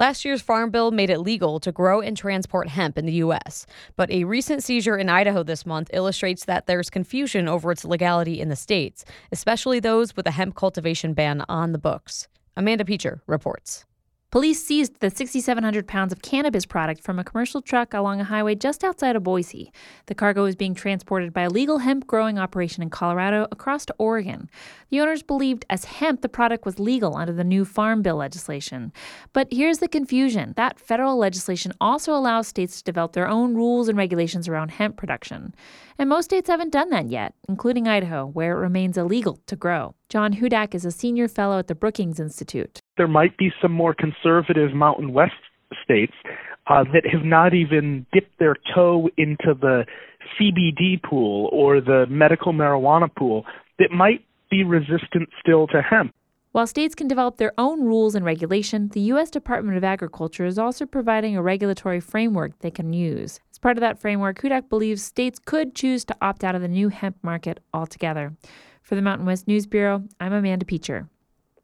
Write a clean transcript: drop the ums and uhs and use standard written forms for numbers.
Last year's Farm Bill made it legal to grow and transport hemp in the U.S., but a recent seizure in Idaho this month illustrates that there's confusion over its legality in the states, especially those with a hemp cultivation ban on the books. Amanda Peacher reports. Police seized the 6,700 pounds of cannabis product from a commercial truck along a highway just outside of Boise. The cargo is being transported by a legal hemp growing operation in Colorado across to Oregon. The owners believed as hemp, the product was legal under the new Farm Bill legislation. But here's the confusion. That federal legislation also allows states to develop their own rules and regulations around hemp production. And most states haven't done that yet, including Idaho, where it remains illegal to grow. John Hudak is a senior fellow at the Brookings Institute. There might be some more conservative Mountain West states that have not even dipped their toe into the CBD pool or the medical marijuana pool that might be resistant still to hemp. While states can develop their own rules and regulation, the U.S. Department of Agriculture is also providing a regulatory framework they can use. As part of that framework, Hudak believes states could choose to opt out of the new hemp market altogether. For the Mountain West News Bureau, I'm Amanda Peacher.